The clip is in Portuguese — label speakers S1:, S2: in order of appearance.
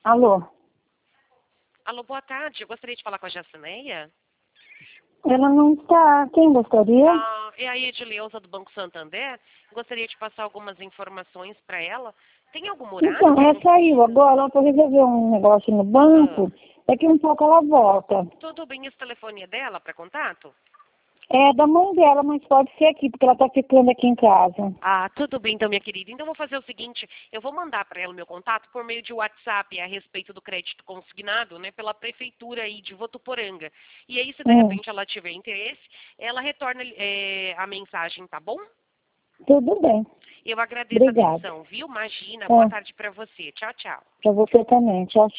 S1: Alô?
S2: Alô, boa tarde. Eu gostaria de falar com a Jacineia.
S1: Ela não está. Quem gostaria?
S2: É a Edileuza do Banco Santander. Gostaria de passar algumas informações para ela. Tem algum horário?
S1: Então, ela saiu agora para resolver um negócio no banco. Daqui um pouco ela volta.
S2: Tudo bem, esse telefone é dela para contato?
S1: É da mãe dela, mas pode ser aqui, porque ela está ficando aqui em casa.
S2: Ah, tudo bem então, minha querida. Então, eu vou fazer o seguinte, eu vou mandar para ela o meu contato por meio de WhatsApp a respeito do crédito consignado, né, pela prefeitura aí de Votuporanga. E aí, se de repente ela tiver interesse, ela retorna a mensagem, tá bom?
S1: Tudo bem.
S2: Eu agradeço a
S1: Obrigada.
S2: atenção, viu? Imagina. Boa tarde para você. Tchau, tchau.
S1: Para você também. Tchau, tchau.